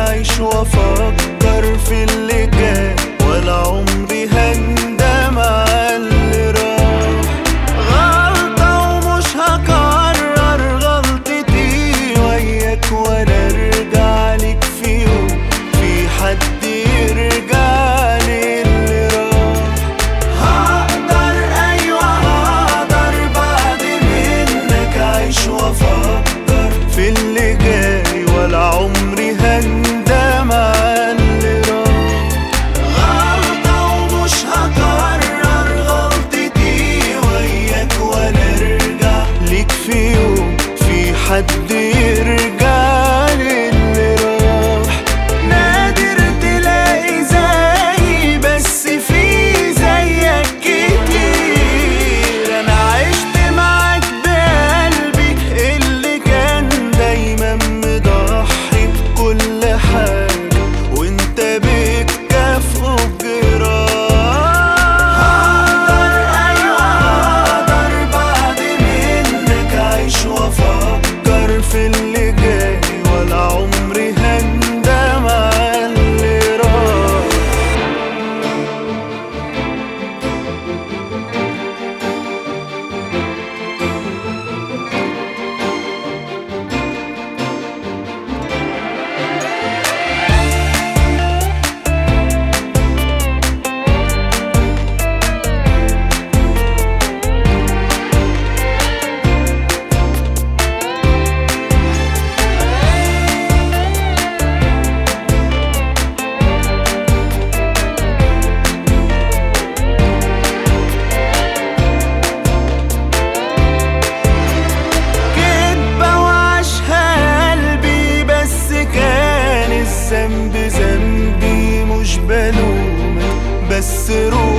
أعيش وأفكر في اللي جاي، ولا عمري هندم على اللي راح. غلطة ومش هكرر غلطتي وياك، ولا أرجع لك في يوم في حد يرجع لي اللي راح. هقدر أيوة هقدر بعد منك أعيش وأفكر في اللي جاي، ولا عمري هندم على اللي راح. غلطة ومش هكرر غلطتي وياك، ولا أرجع ليك في يوم في حد يرجع لي اللي راح. نادر تلاقي زيي بس في زيك كتير. أنا عشت معاك بقلبي اللي كان دايما مضحي بكل حاجة، وانت بتكافئه بجراح. هقدر أيوة هقدر بعد منك أعيش وأفكر في اللي جاي، ولا عمري هندم على اللي راح. كدبة وعاشها قلبي بس كان الذنب ذنبي، مش بلومك بس روح